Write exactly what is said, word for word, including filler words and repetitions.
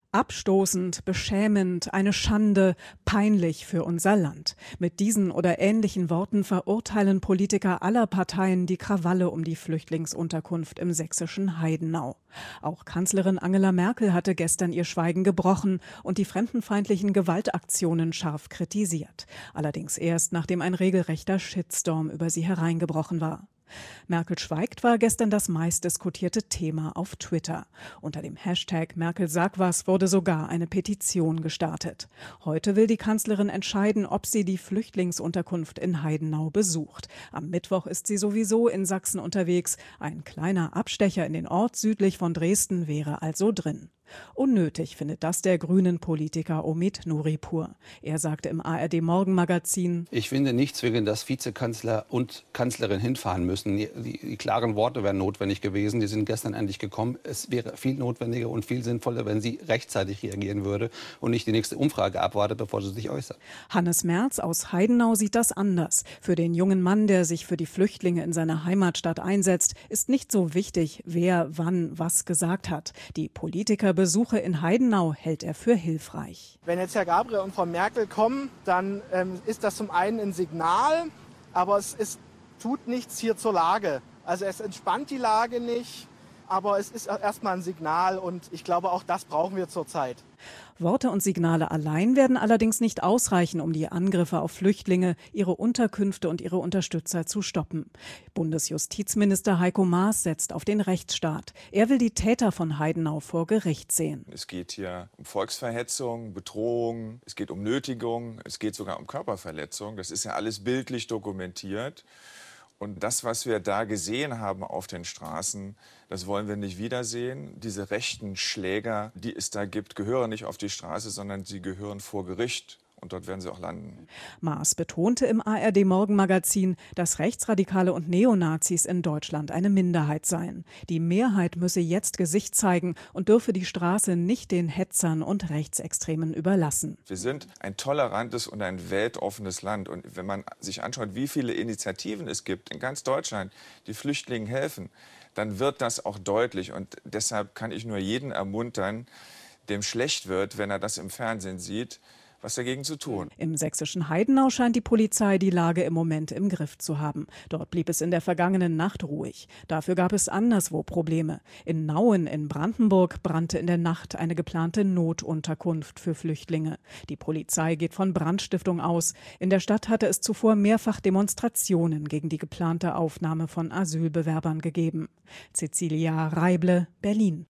Abstoßend, beschämend, eine Schande, peinlich für unser Land. Mit diesen oder ähnlichen Worten verurteilen Politiker aller Parteien die Krawalle um die Flüchtlingsunterkunft im sächsischen Heidenau. Auch Kanzlerin Angela Merkel hatte gestern ihr Schweigen gebrochen und die fremdenfeindlichen Gewaltaktionen scharf kritisiert. Allerdings erst, nachdem ein regelrechter Shitstorm über sie hereingebrochen war. Merkel schweigt war gestern das meistdiskutierte Thema auf Twitter. Unter dem Hashtag Merkel sag was wurde sogar eine Petition gestartet. Heute will die Kanzlerin entscheiden, ob sie die Flüchtlingsunterkunft in Heidenau besucht. Am Mittwoch ist sie sowieso in Sachsen unterwegs. Ein kleiner Abstecher in den Ort südlich von Dresden wäre also drin. Unnötig findet das der grünen Politiker Omid Nuripur. Er sagte im A R D-Morgenmagazin: Ich finde nicht zwingend, dass Vizekanzler und Kanzlerin hinfahren müssen. Die, die, die klaren Worte wären notwendig gewesen. Die sind gestern endlich gekommen. Es wäre viel notwendiger und viel sinnvoller, wenn sie rechtzeitig reagieren würde und nicht die nächste Umfrage abwartet, bevor sie sich äußert. Hannes Merz aus Heidenau sieht das anders. Für den jungen Mann, der sich für die Flüchtlinge in seiner Heimatstadt einsetzt, ist nicht so wichtig, wer wann was gesagt hat. Die Politiker Besuche in Heidenau hält er für hilfreich. Wenn jetzt Herr Gabriel und Frau Merkel kommen, dann ähm, ist das zum einen ein Signal, aber es ist, tut nichts hier zur Lage. Also es entspannt die Lage nicht, aber es ist erstmal ein Signal und ich glaube, auch das brauchen wir zurzeit. Worte und Signale allein werden allerdings nicht ausreichen, um die Angriffe auf Flüchtlinge, ihre Unterkünfte und ihre Unterstützer zu stoppen. Bundesjustizminister Heiko Maas setzt auf den Rechtsstaat. Er will die Täter von Heidenau vor Gericht sehen. Es geht hier um Volksverhetzung, Bedrohung, es geht um Nötigung, es geht sogar um Körperverletzung. Das ist ja alles bildlich dokumentiert. Und das, was wir da gesehen haben auf den Straßen, das wollen wir nicht wiedersehen. Diese rechten Schläger, die es da gibt, gehören nicht auf die Straße, sondern sie gehören vor Gericht. Und dort werden sie auch landen. Maas betonte im A R D-Morgenmagazin, dass Rechtsradikale und Neonazis in Deutschland eine Minderheit seien. Die Mehrheit müsse jetzt Gesicht zeigen und dürfe die Straße nicht den Hetzern und Rechtsextremen überlassen. Wir sind ein tolerantes und ein weltoffenes Land. Und wenn man sich anschaut, wie viele Initiativen es gibt in ganz Deutschland, die Flüchtlingen helfen, dann wird das auch deutlich. Und deshalb kann ich nur jeden ermuntern, dem schlecht wird, wenn er das im Fernsehen sieht, was dagegen zu tun. Im sächsischen Heidenau scheint die Polizei die Lage im Moment im Griff zu haben. Dort blieb es in der vergangenen Nacht ruhig. Dafür gab es anderswo Probleme. In Nauen in Brandenburg brannte in der Nacht eine geplante Notunterkunft für Flüchtlinge. Die Polizei geht von Brandstiftung aus. In der Stadt hatte es zuvor mehrfach Demonstrationen gegen die geplante Aufnahme von Asylbewerbern gegeben. Cecilia Reible, Berlin.